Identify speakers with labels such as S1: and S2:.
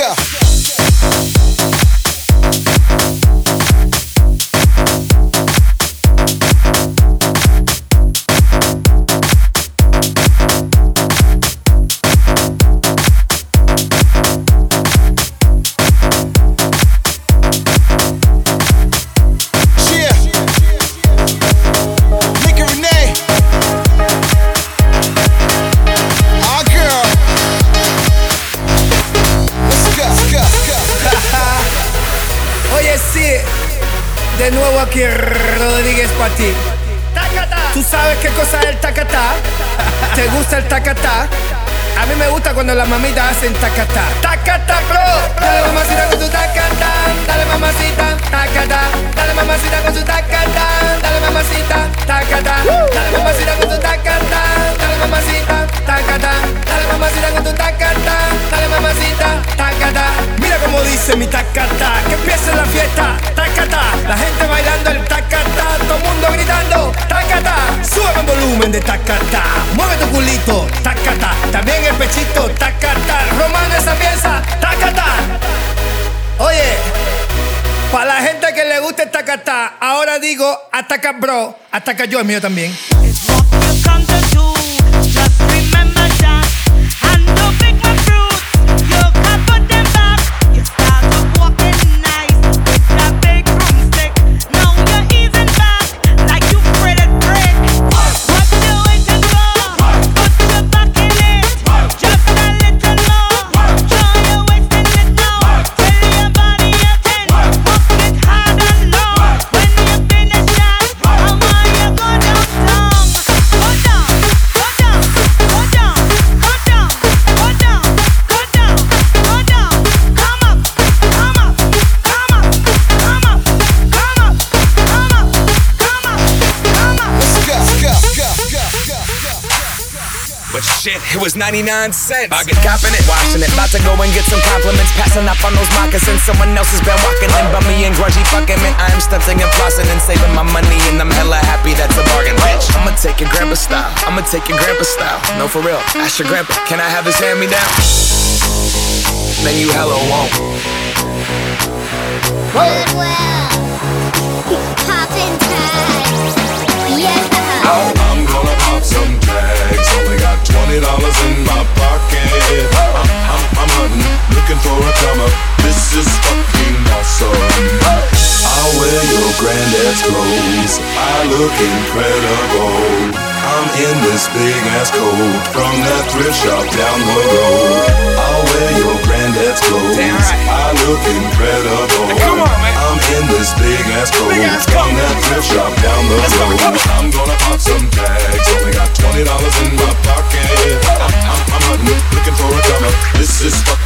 S1: De nuevo aquí Rodríguez para ti. ¿Tú sabes qué cosa es el tacatá? ¿Te gusta el tacatá? A mí me gusta cuando las mamitas hacen tacatá. Tacatá, bro. Dale mamacita con tu tacatá. Dale mamacita, tacatá. Dale mamacita con tu tacatá. Dale mamacita, tacatá. Dale mamacita con tu tacatá. Dale mamacita, tacatá. Dale mamacita con tu tacatá. Dale mamacita, tacatá. Mira cómo dice mi tacatá. Que empiece la fiesta, tacatá. La gente bailando el tacatá. Todo el mundo gritando, tacatá. Sube el volumen de tacatá. Mueve tu culito, tacatá. También el pechito, tacatá. Romano esa pieza, tacatá. Oye, para la gente que le gusta el tacatá, ahora digo, ataca bro, ataca yo, el mío también.
S2: Shit, it was 99 cents. I get copping it, washing it. About to go and get some compliments. Passing up on those moccasins. Someone else has been walking in. Bummy and grungy fucking me. I am stunting and flossing and saving my money. And I'm hella happy that's a bargain, bitch. I'ma take your grandpa style. I'ma take your grandpa style. No, for real. Ask your grandpa, can I have his hand me down? Then you hella won't.
S3: Goodwill. Poppin' tags. Yeah.
S4: Oh, I'm gonna pop some tags. Only got $20 in my pocket. I'm hunting, looking for a come up. This is fucking awesome. I'll wear your granddad's clothes. I look incredible. I'm in this big ass coat from that thrift shop down the road. I'll wear your granddad's clothes. I look incredible.
S2: Come on, man.
S4: I'm in this big ass coat from that thrift shop down the road. I'm gonna pop some tags. Only got $20 in my pocket. I'm hunting, looking for a come up. This is fucking